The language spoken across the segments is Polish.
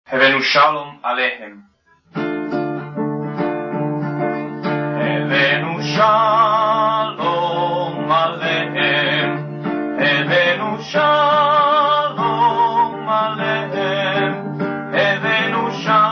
Hevenu Shalom Aleichem. Hevenu Shalom Aleichem. Hevenu Shalom Aleichem. Hevenu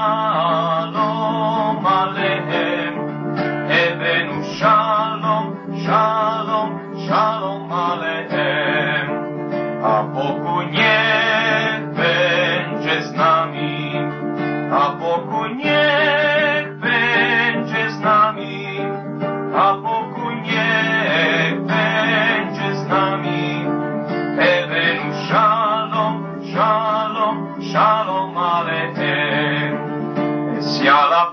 Shalom Aleichem. Hevenu Shalom, Shalom, Shalom Aleichem. A pokój niech będzie z nami. A pokój niech będzie z nami, a pokój niech będzie z nami. Hevenu Shalom, Shalom, Shalom Aleichem. E sia la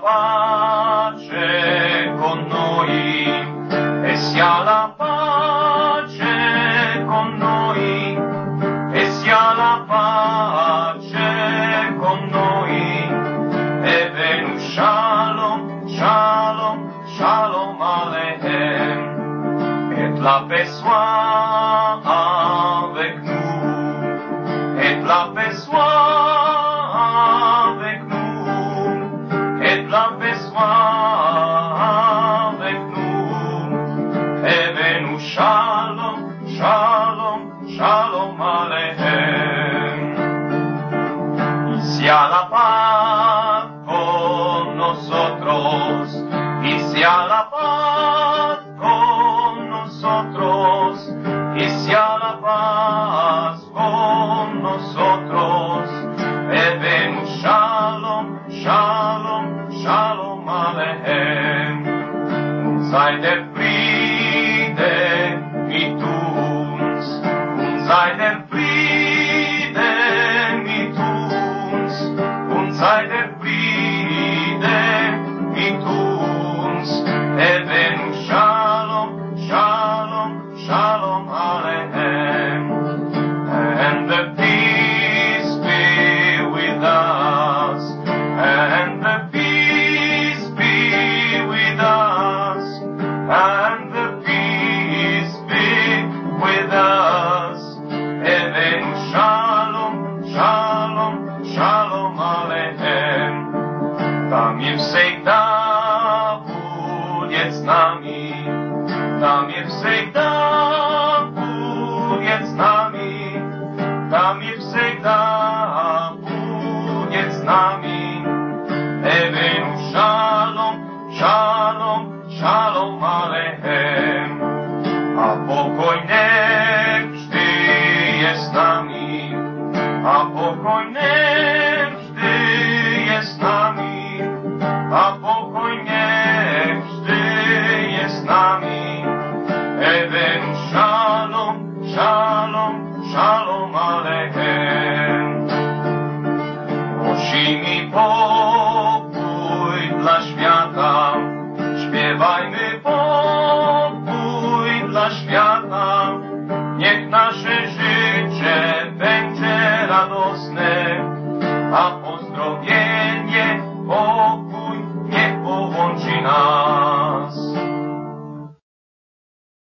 pace con noi, e sia la pace con noi, e sia la pace con noi. Hevenu Shalom, Shalom, Shalom Aleichem. Et la paix soit avec nous, et la paix soit avec nous, et la paix soit avec nous. Hevenu Shalom, Shalom, Shalom Aleichem. Ici à la paz con nosotros, y sea la paz con nosotros, y sea la paz con nosotros. Hevenu Shalom, Shalom, Shalom Aleichem. Und sei der Friede mit uns, und sei der Friede mit uns, und sei der Friede mit uns. Hevenu Shalom, Shalom, Shalom Aleichem. And the peace be with us, and the peace be with us, and the peace be with us. Hevenu Shalom, Shalom, Shalom Aleichem. Tam всегда будет с нами, там всегда будет с нами, там всегда будет с нами. Hevenu Shalom, Shalom, Shalom Aleichem. A pokoj nech vždy je s nami, a pokoj nech vždy je s nami, a pokoj nech vždy je s nami. Hevenu Shalom, Shalom, Shalom Aleichem. Prosimy pokój dla świata, śpiewajmy pokój dla świata. Niech nasze życie będzie radosne, a